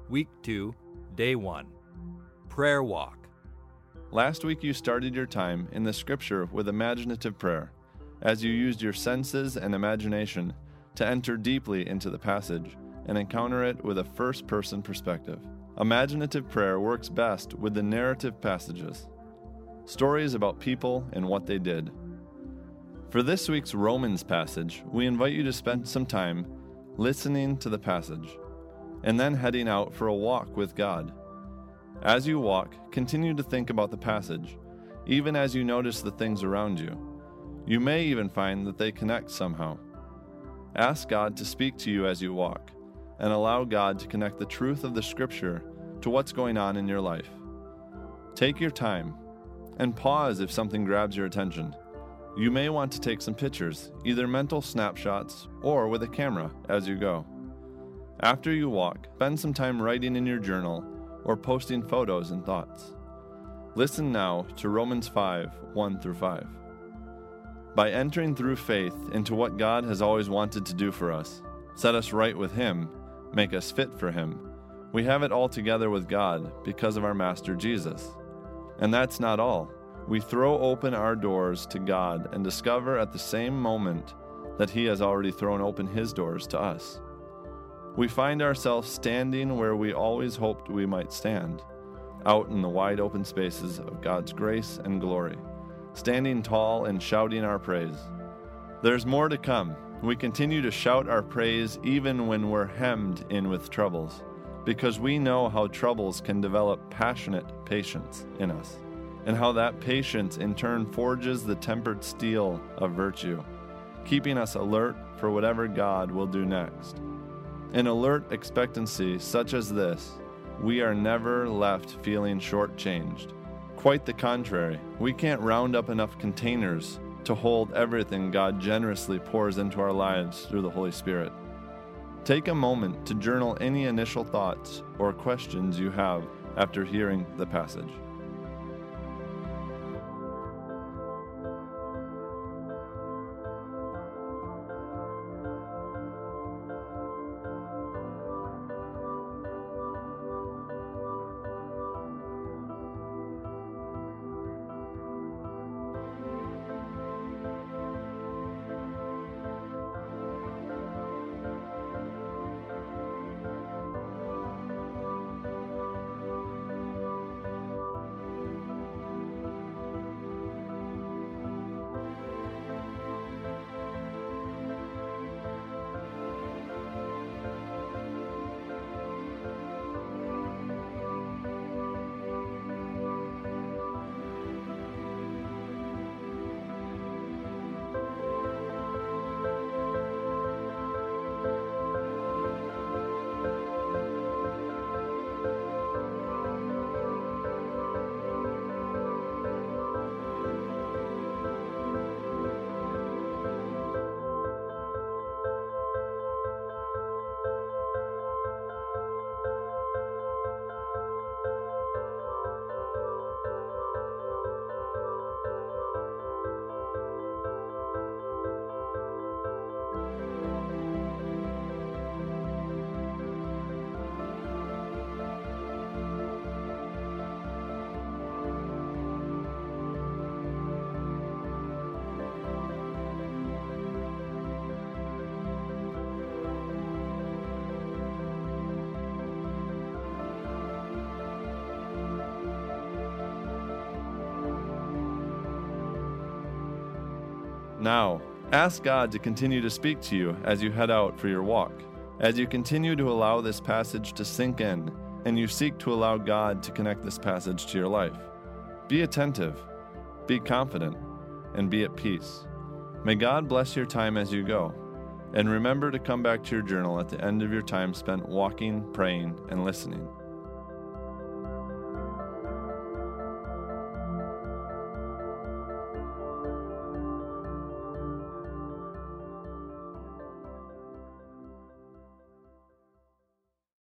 Week 2, Day 1. Prayer Walk. Last week you started your time in the scripture with imaginative prayer, as you used your senses and imagination to enter deeply into the passage and encounter it with a first-person perspective. Imaginative prayer works best with the narrative passages, stories about people and what they did. For this week's Romans passage, we invite you to spend some time listening to the passage, and then heading out for a walk with God. As you walk, continue to think about the passage, even as you notice the things around you. You may even find that they connect somehow. Ask God to speak to you as you walk, and allow God to connect the truth of the Scripture to what's going on in your life. Take your time, and pause if something grabs your attention. You may want to take some pictures, either mental snapshots or with a camera as you go. After you walk, spend some time writing in your journal or posting photos and thoughts. Listen now to Romans 5, 1-5. By entering through faith into what God has always wanted to do for us, set us right with Him, make us fit for Him, we have it all together with God because of our Master Jesus. And that's not all. We throw open our doors to God and discover at the same moment that He has already thrown open His doors to us. We find ourselves standing where we always hoped we might stand, out in the wide open spaces of God's grace and glory, standing tall and shouting our praise. There's more to come. We continue to shout our praise even when we're hemmed in with troubles, because we know how troubles can develop passionate patience in us, and how that patience in turn forges the tempered steel of virtue, keeping us alert for whatever God will do next. In alert expectancy such as this, we are never left feeling shortchanged. Quite the contrary, we can't round up enough containers to hold everything God generously pours into our lives through the Holy Spirit. Take a moment to journal any initial thoughts or questions you have after hearing the passage. Now, ask God to continue to speak to you as you head out for your walk, as you continue to allow this passage to sink in, and you seek to allow God to connect this passage to your life. Be attentive, be confident, and be at peace. May God bless your time as you go, and remember to come back to your journal at the end of your time spent walking, praying, and listening.